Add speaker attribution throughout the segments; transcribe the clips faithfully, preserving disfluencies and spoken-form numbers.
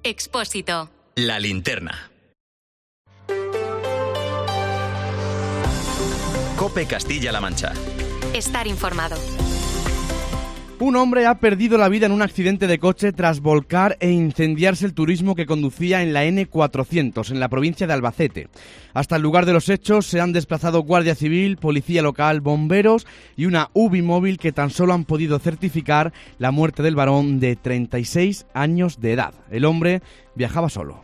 Speaker 1: Expósito.
Speaker 2: La linterna. COPE Castilla-La Mancha.
Speaker 1: Estar informado.
Speaker 3: Un hombre ha perdido la vida en un accidente de coche tras volcar e incendiarse el turismo que conducía en la ene cuatrocientos, en la provincia de Albacete. Hasta el lugar de los hechos se han desplazado Guardia Civil, Policía Local, bomberos y una UBI móvil que tan solo han podido certificar la muerte del varón de treinta y seis años de edad. El hombre viajaba solo.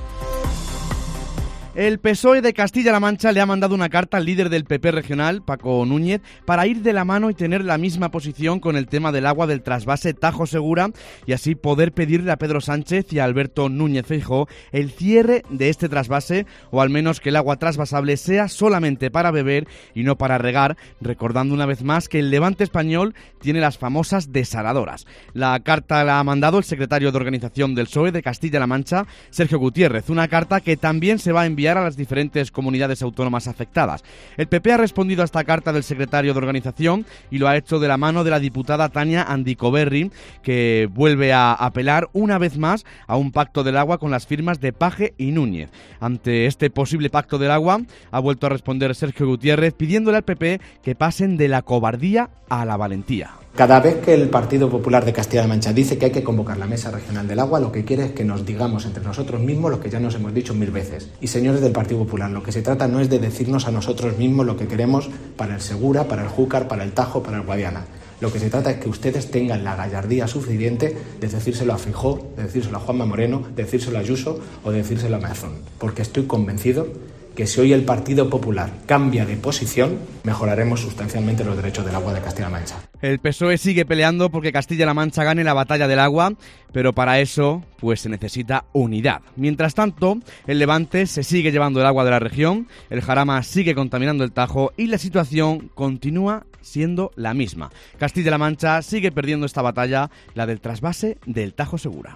Speaker 3: El P S O E de Castilla-La Mancha le ha mandado una carta al líder del P P regional, Paco Núñez, para ir de la mano y tener la misma posición con el tema del agua del trasvase Tajo Segura y así poder pedirle a Pedro Sánchez y a Alberto Núñez Feijóo el cierre de este trasvase o al menos que el agua trasvasable sea solamente para beber y no para regar, recordando una vez más que el Levante español tiene las famosas desaladoras. La carta la ha mandado el secretario de organización del P S O E de Castilla-La Mancha, Sergio Gutiérrez, una carta que también se va a enviar a las diferentes comunidades autónomas afectadas. El P P ha respondido a esta carta del secretario de organización y lo ha hecho de la mano de la diputada Tania Andicoberri, que vuelve a apelar una vez más a un pacto del agua con las firmas de Page y Núñez. Ante este posible pacto del agua, ha vuelto a responder Sergio Gutiérrez pidiéndole al P P que pasen de la cobardía a la valentía.
Speaker 4: Cada vez que el Partido Popular de Castilla-La Mancha dice que hay que convocar la Mesa Regional del Agua, lo que quiere es que nos digamos entre nosotros mismos lo que ya nos hemos dicho mil veces. Y señores del Partido Popular, lo que se trata no es de decirnos a nosotros mismos lo que queremos para el Segura, para el Júcar, para el Tajo, para el Guadiana. Lo que se trata es que ustedes tengan la gallardía suficiente de decírselo a Feijóo, de decírselo a Juanma Moreno, de decírselo a Ayuso o de decírselo a Mazón. Porque estoy convencido que si hoy el Partido Popular cambia de posición, mejoraremos sustancialmente los derechos del agua de Castilla-La Mancha.
Speaker 3: El P S O E sigue peleando porque Castilla-La Mancha gane la batalla del agua, pero para eso pues se necesita unidad. Mientras tanto, el Levante se sigue llevando el agua de la región, el Jarama sigue contaminando el Tajo y la situación continúa siendo la misma. Castilla-La Mancha sigue perdiendo esta batalla, la del trasvase del Tajo Segura.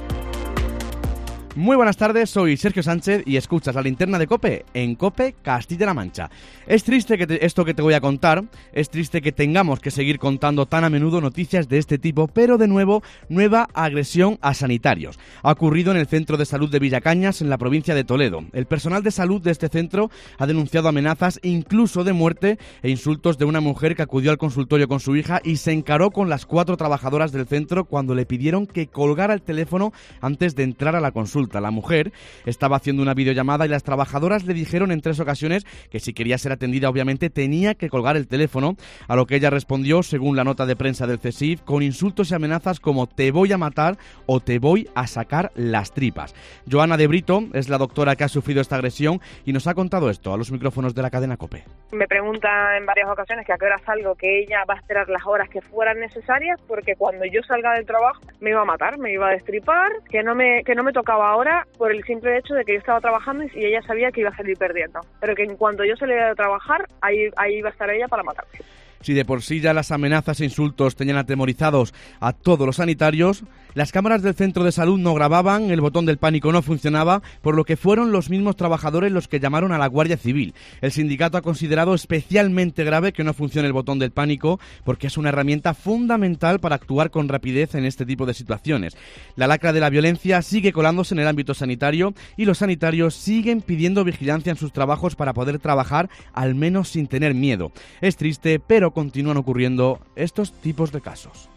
Speaker 3: Muy buenas tardes, soy Sergio Sánchez y escuchas la linterna de COPE en COPE Castilla-La Mancha. Es triste que te, esto que te voy a contar, es triste que tengamos que seguir contando tan a menudo noticias de este tipo, pero de nuevo, nueva agresión a sanitarios. Ha ocurrido en el Centro de Salud de Villacañas, en la provincia de Toledo. El personal de salud de este centro ha denunciado amenazas, incluso de muerte e insultos de una mujer que acudió al consultorio con su hija y se encaró con las cuatro trabajadoras del centro cuando le pidieron que colgara el teléfono antes de entrar a la consulta. La mujer estaba haciendo una videollamada y las trabajadoras le dijeron en tres ocasiones que si quería ser atendida obviamente tenía que colgar el teléfono, a lo que ella respondió, según la nota de prensa del C S I F, con insultos y amenazas como te voy a matar o te voy a sacar las tripas. Joana de Brito es la doctora que ha sufrido esta agresión y nos ha contado esto a los micrófonos de la cadena COPE.
Speaker 5: Me pregunta en varias ocasiones que a qué hora salgo, que ella va a esperar las horas que fueran necesarias porque cuando yo salga del trabajo me iba a matar, me iba a destripar, que no me, que no me tocaba ahora por el simple hecho de que yo estaba trabajando y ella sabía que iba a salir perdiendo, pero que en cuanto yo saliera de trabajar, ahí, ahí iba a estar ella para matarme.
Speaker 3: Si de por sí ya las amenazas e insultos tenían atemorizados a todos los sanitarios, las cámaras del centro de salud no grababan, el botón del pánico no funcionaba, por lo que fueron los mismos trabajadores los que llamaron a la Guardia Civil. El sindicato ha considerado especialmente grave que no funcione el botón del pánico porque es una herramienta fundamental para actuar con rapidez en este tipo de situaciones. La lacra de la violencia sigue colándose en el ámbito sanitario y los sanitarios siguen pidiendo vigilancia en sus trabajos para poder trabajar al menos sin tener miedo. Es triste, pero continúan ocurriendo estos tipos de casos.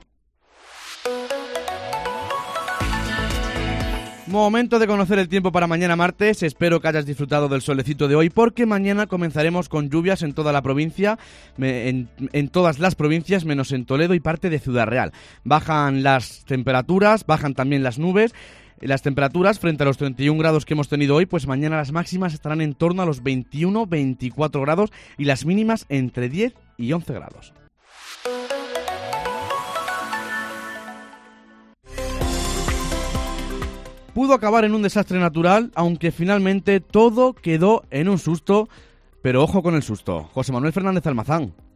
Speaker 3: Momento de conocer el tiempo para mañana martes. Espero que hayas disfrutado del solecito de hoy porque mañana comenzaremos con lluvias en toda la provincia, en, en todas las provincias menos en Toledo y parte de Ciudad Real. Bajan las temperaturas, bajan también las nubes. Las temperaturas frente a los treinta y un grados que hemos tenido hoy, pues mañana las máximas estarán en torno a los veintiuno a veinticuatro grados y las mínimas entre diez y once grados. Pudo acabar en un desastre natural, aunque finalmente todo quedó en un susto, pero ojo con el susto. José Manuel Fernández Almazán.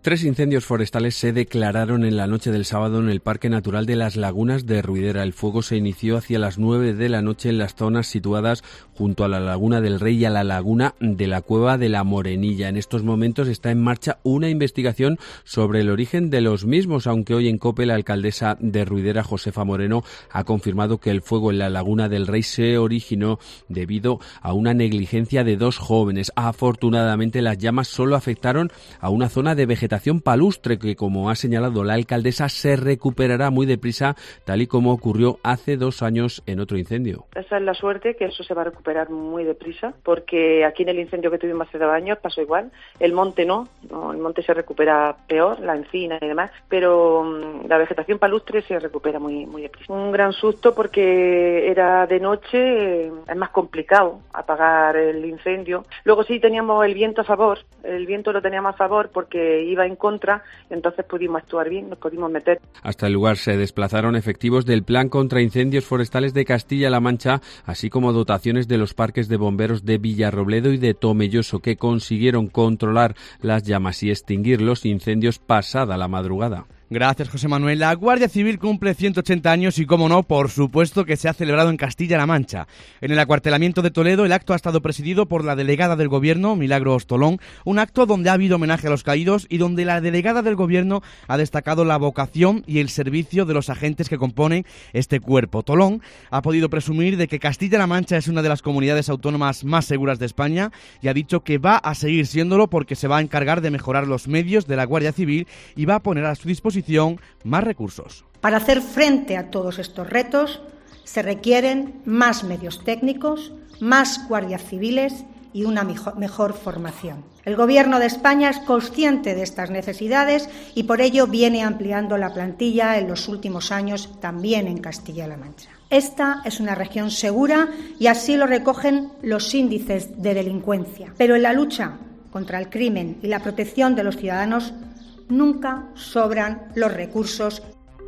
Speaker 6: Tres incendios forestales se declararon en la noche del sábado en el Parque Natural de las Lagunas de Ruidera. El fuego se inició hacia las nueve de la noche en las zonas situadas junto a la Laguna del Rey y a la Laguna de la Cueva de la Morenilla. En estos momentos está en marcha una investigación sobre el origen de los mismos, aunque hoy en COPE la alcaldesa de Ruidera, Josefa Moreno, ha confirmado que el fuego en la Laguna del Rey se originó debido a una negligencia de dos jóvenes. Afortunadamente, las llamas solo afectaron a una zona de vegetación palustre que, como ha señalado la alcaldesa, se recuperará muy deprisa, tal y como ocurrió hace dos años en otro incendio.
Speaker 7: Esa es la suerte, que eso se va a recuperar muy deprisa, porque aquí en el incendio que tuvimos hace dos años pasó igual. El monte no, no el monte se recupera peor, la encina y demás, pero um, la vegetación palustre se recupera muy, muy deprisa. Un gran susto porque era de noche, es más complicado apagar el incendio. Luego sí teníamos el viento a favor, el viento lo teníamos a favor porque iba en contra, entonces pudimos actuar bien, nos pudimos meter.
Speaker 6: Hasta el lugar se desplazaron efectivos del Plan contra Incendios Forestales de Castilla-La Mancha, así como dotaciones de los parques de bomberos de Villarrobledo y de Tomelloso, que consiguieron controlar las llamas y extinguir los incendios pasada la madrugada.
Speaker 3: Gracias, José Manuel. La Guardia Civil cumple ciento ochenta años y, cómo no, por supuesto que se ha celebrado en Castilla-La Mancha. En el acuartelamiento de Toledo, el acto ha estado presidido por la delegada del Gobierno, Milagros Tolón, un acto donde ha habido homenaje a los caídos y donde la delegada del Gobierno ha destacado la vocación y el servicio de los agentes que componen este cuerpo. Tolón ha podido presumir de que Castilla-La Mancha es una de las comunidades autónomas más seguras de España y ha dicho que va a seguir siéndolo porque se va a encargar de mejorar los medios de la Guardia Civil y va a poner a su disposición más recursos.
Speaker 8: Para hacer frente a todos estos retos se requieren más medios técnicos, más guardias civiles y una mejor formación. El Gobierno de España es consciente de estas necesidades y por ello viene ampliando la plantilla en los últimos años también en Castilla-La Mancha. Esta es una región segura y así lo recogen los índices de delincuencia. Pero en la lucha contra el crimen y la protección de los ciudadanos nunca sobran los recursos.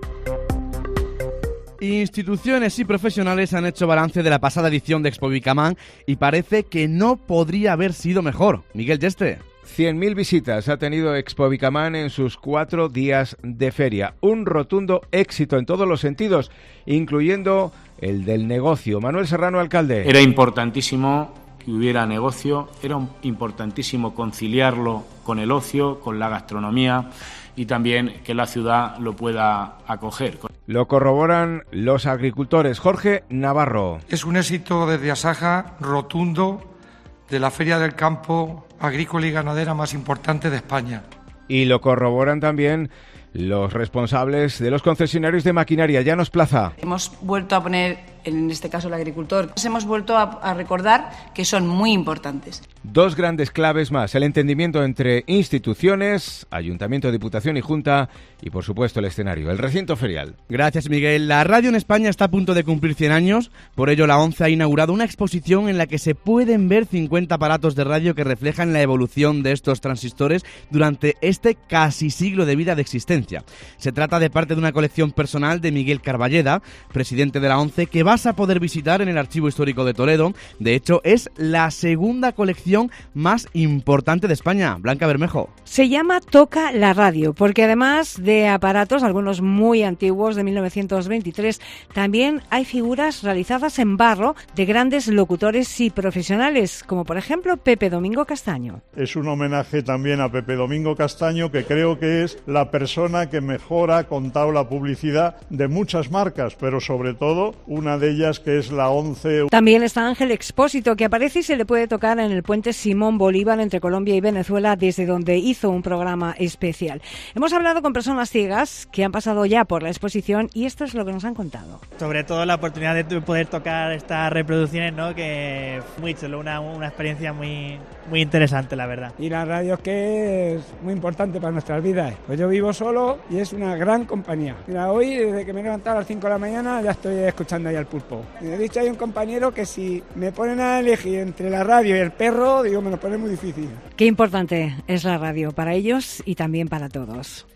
Speaker 3: Instituciones y profesionales han hecho balance de la pasada edición de Expo Bicamán y parece que no podría haber sido mejor. Miguel Yestre.
Speaker 9: cien mil visitas ha tenido Expo Bicamán en sus cuatro días de feria. Un rotundo éxito en todos los sentidos, incluyendo el del negocio. Manuel Serrano, alcalde.
Speaker 10: Era importantísimo que hubiera negocio, era importantísimo conciliarlo con el ocio, con la gastronomía y también que la ciudad lo pueda acoger.
Speaker 9: Lo corroboran los agricultores. Jorge Navarro.
Speaker 11: Es un éxito desde Asaja rotundo de la Feria del Campo Agrícola y Ganadera más importante de España.
Speaker 9: Y lo corroboran también los responsables de los concesionarios de maquinaria. Llanos Plaza.
Speaker 12: Hemos vuelto a poner, en este caso el agricultor, hemos vuelto a, a recordar que son muy importantes.
Speaker 9: Dos grandes claves más, el entendimiento entre instituciones, Ayuntamiento, Diputación y Junta y, por supuesto, el escenario, el recinto ferial.
Speaker 3: Gracias, Miguel. La radio en España está a punto de cumplir cien años, por ello la ONCE ha inaugurado una exposición en la que se pueden ver cincuenta aparatos de radio que reflejan la evolución de estos transistores durante este casi siglo de vida de existencia. Se trata de parte de una colección personal de Miguel Carballeda, presidente de la ONCE, que vas a poder visitar en el Archivo Histórico de Toledo. De hecho, es la segunda colección más importante de España. Blanca Bermejo.
Speaker 13: Se llama Toca la Radio, porque además de aparatos, algunos muy antiguos de mil novecientos veintitrés, también hay figuras realizadas en barro de grandes locutores y profesionales, como por ejemplo Pepe Domingo Castaño.
Speaker 14: Es un homenaje también a Pepe Domingo Castaño, que creo que es la persona que mejor ha contado la publicidad de muchas marcas, pero sobre todo una de ellas que es la ONCE.
Speaker 13: También está Ángel Expósito, que aparece y se le puede tocar en el puente Simón Bolívar entre Colombia y Venezuela, desde donde hizo un programa especial. Hemos hablado con personas ciegas que han pasado ya por la exposición y esto es lo que nos han contado.
Speaker 15: Sobre todo la oportunidad de poder tocar estas reproducciones, ¿no? Que muy chulo, una, una experiencia muy, muy interesante, la verdad.
Speaker 16: Y la radio es que es muy importante para nuestras vidas. Pues yo vivo solo y es una gran compañía. Mira, hoy desde que me he levantado a las cinco de la mañana ya estoy escuchando ahí al pulpo. Me he dicho, hay un compañero que si me ponen a elegir entre la radio y el perro, digo, me lo pone muy difícil.
Speaker 13: Qué importante es la radio para ellos y también para todos.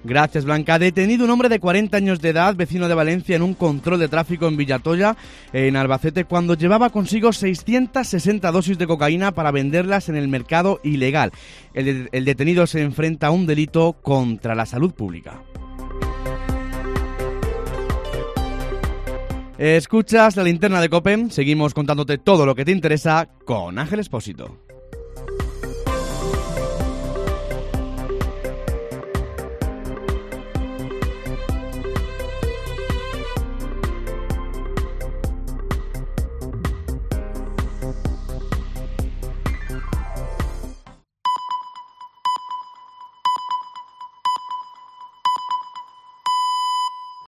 Speaker 3: Gracias, Blanca. Detenido un hombre de cuarenta años de edad, vecino de Valencia, en un control de tráfico en Villatoya, en Albacete, cuando llevaba consigo seiscientas sesenta dosis de cocaína para venderlas en el mercado ilegal. El, el detenido se enfrenta a un delito contra la salud pública. Escuchas la linterna de COPE. Seguimos contándote todo lo que te interesa con Ángel Expósito.